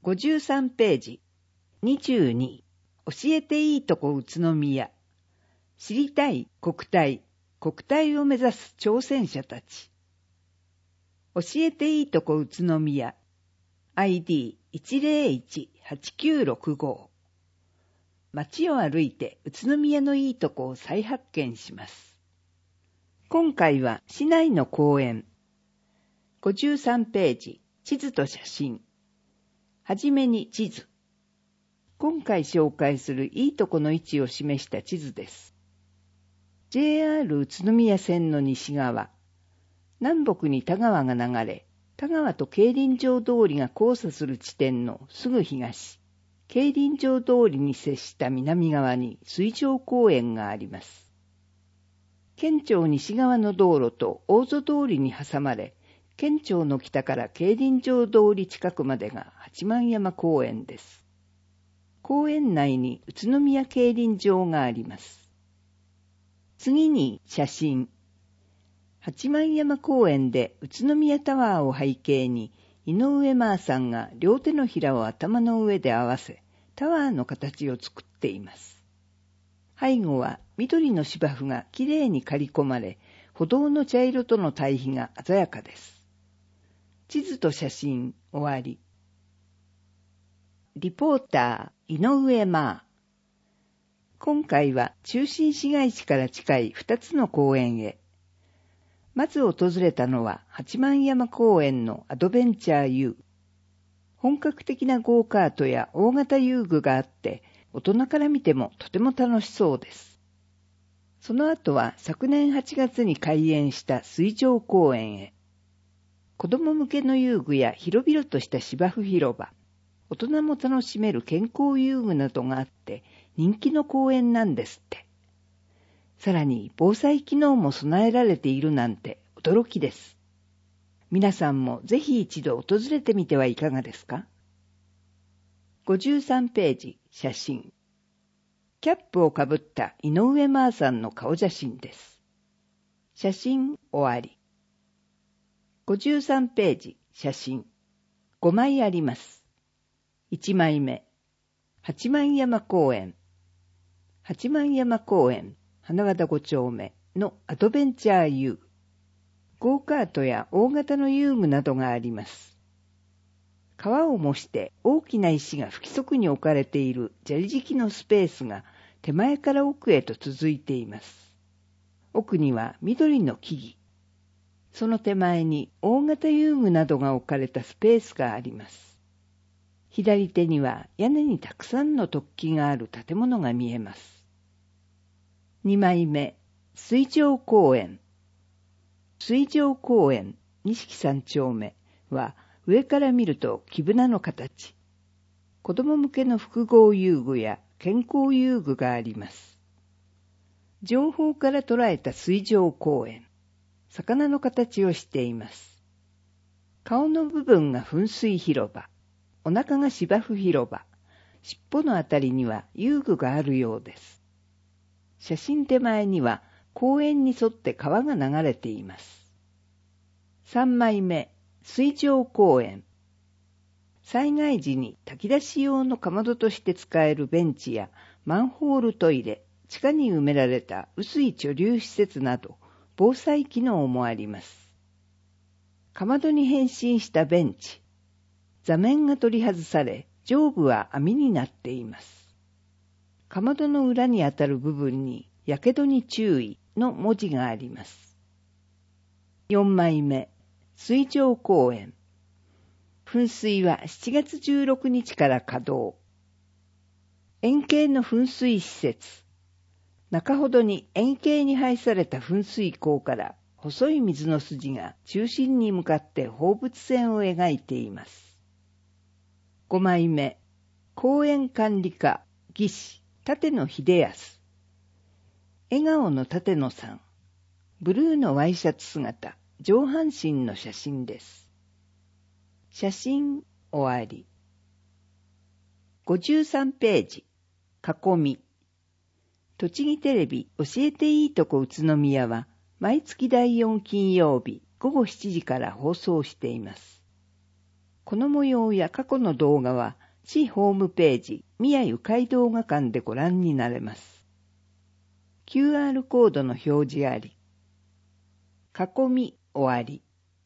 53ページ。22。教えていいとこ宇都宮。知りたい国体を目指す挑戦者たち。教えていいとこ宇都宮。ID101-8965。街を歩いて宇都宮のいいとこを再発見します。今回は市内の公園。53ページ。地図と写真。はじめに地図。今回紹介するいいとこの位置を示した地図です。JR 宇都宮線の西側。南北に田川が流れ、田川と競輪場通りが交差する地点のすぐ東、競輪場通りに接した南側に水上公園があります。県庁西側の道路と大洲通りに挟まれ、県庁の北から競輪場通り近くまでが八幡山公園です。公園内に宇都宮競輪場があります。次に写真。八幡山公園で宇都宮タワーを背景に、井上真央さんが両手のひらを頭の上で合わせ、タワーの形を作っています。背後は緑の芝生がきれいに刈り込まれ、歩道の茶色との対比が鮮やかです。地図と写真終わり。リポーター井上真央。今回は中心市街地から近い2つの公園へ。まず訪れたのは八幡山公園のアドベンチャー遊。本格的なゴーカートや大型遊具があって、大人から見てもとても楽しそうです。その後は昨年8月に開園した水上公園へ。子供向けの遊具や広々とした芝生広場、大人も楽しめる健康遊具などがあって人気の公園なんですって。さらに防災機能も備えられているなんて驚きです。皆さんもぜひ一度訪れてみてはいかがですか？ 53 ページ写真。キャップをかぶった井上真央さんの顔写真です。写真終わり。53ページ写真。5枚あります。1枚目。八幡山公園。八幡山公園。花形5丁目のアドベンチャー遊。ゴーカートや大型の遊具などがあります。川を模して大きな石が不規則に置かれている砂利敷きのスペースが手前から奥へと続いています。奥には緑の木々。その手前に大型遊具などが置かれたスペースがあります。左手には屋根にたくさんの突起がある建物が見えます。2枚目、水上公園。水上公園、錦3丁目は上から見ると木舟の形。子供向けの複合遊具や健康遊具があります。上方から捉えた水上公園。魚の形をしています。顔の部分が噴水広場。お腹が芝生広場。尻尾のあたりには遊具があるようです。写真手前には公園に沿って川が流れています。3枚目、水上公園。災害時に炊き出し用のかまどとして使えるベンチやマンホールトイレ、地下に埋められた雨水貯留施設など、防災機能もあります。かまどに変身したベンチ。座面が取り外され、上部は網になっています。かまどの裏にあたる部分に、やけどに注意の文字があります。4枚目、水上公園。噴水は7月16日から稼働。円形の噴水施設。中ほどに円形に配された噴水口から細い水の筋が中心に向かって放物線を描いています。5枚目、公園管理課、技師、立野秀康。笑顔の立野さん。ブルーのワイシャツ姿、上半身の写真です。写真終わり。53ページ、囲み。栃木テレビ教えていいとこ宇都宮は毎月第4金曜日午後7時から放送しています。 この模様や過去の動画は、市ホームページ、宮ゆかい動画館でご覧になれます。QR コードの表示あり。囲み終わり。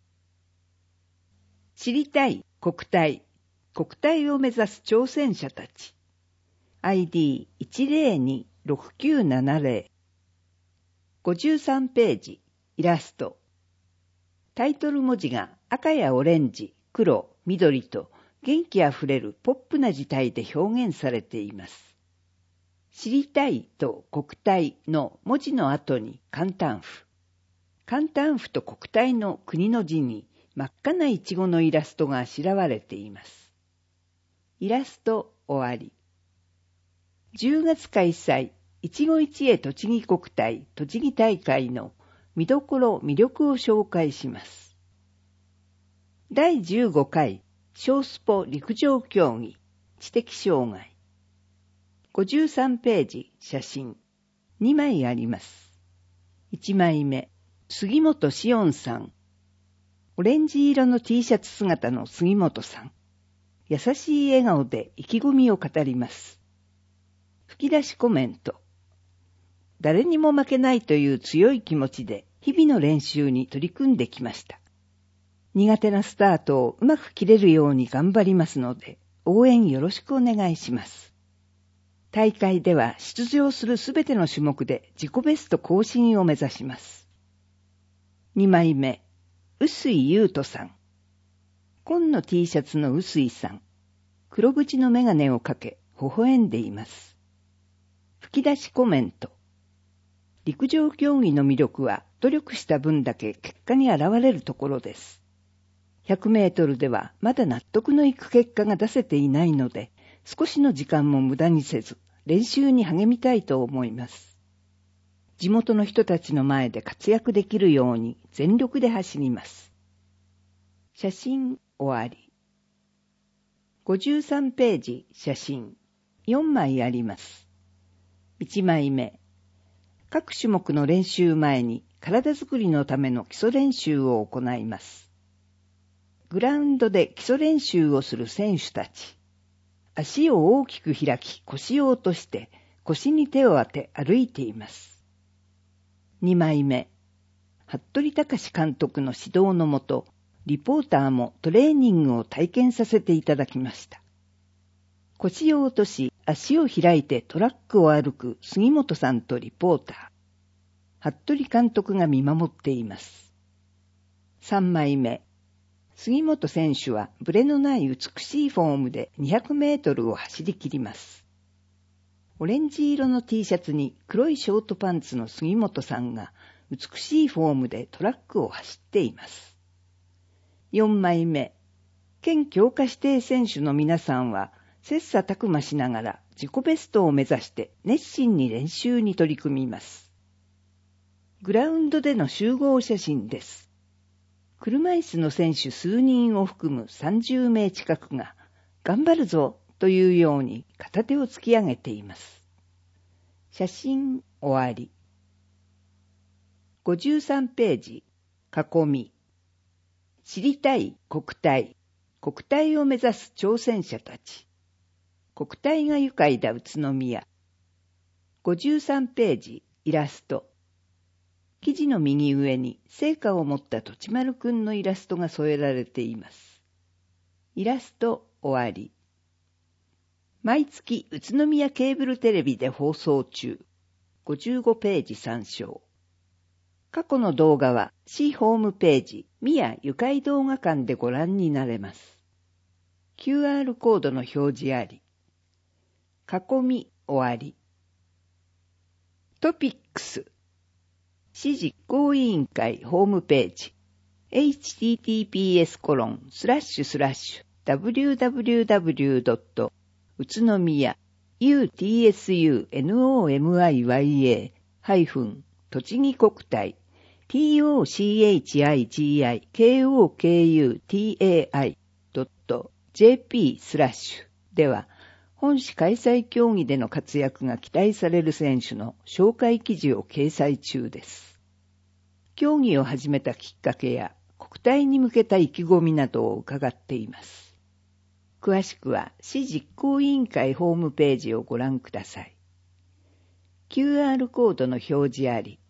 知りたい国体。国体を目指す挑戦者たち。ID1026970。53ページ、イラスト。タイトル文字が赤やオレンジ、黒、緑と元気あふれるポップな字体で表現されています。知りたいと国体の文字の後に簡単符。簡単符と国体の国の字に真っ赤なイチゴのイラストがあしらわれています。イラスト終わり。10月開催、いちご一会栃木国体栃木大会の見どころ魅力を紹介します。第15回小スポ陸上競技知的障害。53ページ写真2枚あります。1枚目、杉本紫音さん。オレンジ色の T シャツ姿の杉本さん。優しい笑顔で意気込みを語ります。吹き出しコメント。誰にも負けないという強い気持ちで日々の練習に取り組んできました。苦手なスタートをうまく切れるように頑張りますので、応援よろしくお願いします。大会では出場するすべての種目で自己ベスト更新を目指します。2枚目、臼井優斗さん。紺の T シャツの臼井さん。黒縁のメガネをかけ、微笑んでいます。吹き出しコメント。陸上競技の魅力は努力した分だけ結果に現れるところです。100メートルではまだ納得のいく結果が出せていないので、少しの時間も無駄にせず、練習に励みたいと思います。地元の人たちの前で活躍できるように全力で走ります。写真終わり。53ページ写真4枚あります。1枚目。各種目の練習前に体作りのための基礎練習を行います。グラウンドで基礎練習をする選手たち。足を大きく開き腰を落として腰に手を当て歩いています。2枚目。服部隆監督の指導のもと、リポーターもトレーニングを体験させていただきました。腰を落とし、足を開いてトラックを歩く杉本さんとリポーター。服部監督が見守っています。3枚目。杉本選手はブレのない美しいフォームで200メートルを走り切ります。オレンジ色の T シャツに黒いショートパンツの杉本さんが美しいフォームでトラックを走っています。4枚目。県強化指定選手の皆さんは切磋琢磨しながら自己ベストを目指して熱心に練習に取り組みます。グラウンドでの集合写真です。車椅子の選手数人を含む30名近くが頑張るぞというように片手を突き上げています。写真終わり。53ページ囲み。知りたい国体。国体を目指す挑戦者たち。国体が愉快だ宇都宮。53ページイラスト。記事の右上に聖火を持ったとちまるくんのイラストが添えられています。イラスト終わり。毎月宇都宮ケーブルテレビで放送中。55ページ参照。過去の動画は市ホームページ宮ゆかい動画館でご覧になれます。QR コードの表示あり。囲み終わり。トピックス。市実行委員会ホームページ。https://www. 宇都宮 utsunomiya- 栃木国体 tochigikokutai.jp/ では、本市開催競技での活躍が期待される選手の紹介記事を掲載中です。競技を始めたきっかけや国体に向けた意気込みなどを伺っています。 詳しくは市実行委員会ホームページをご覧ください。QR コードの表示あり、